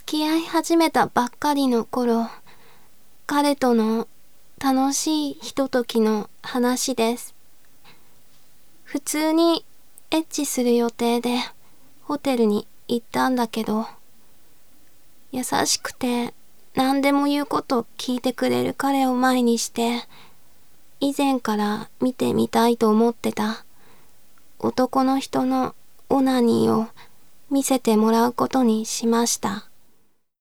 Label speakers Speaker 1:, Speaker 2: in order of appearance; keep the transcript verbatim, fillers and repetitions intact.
Speaker 1: き合い始めたばっかりの頃、彼との楽しいひとときの話です。普通にエッチする予定でホテルに行ったんだけど、優しくて何でも言うこと聞いてくれる彼を前にして、以前から見てみたいと思ってた男の人のオナニーを見せてもらうことにしました。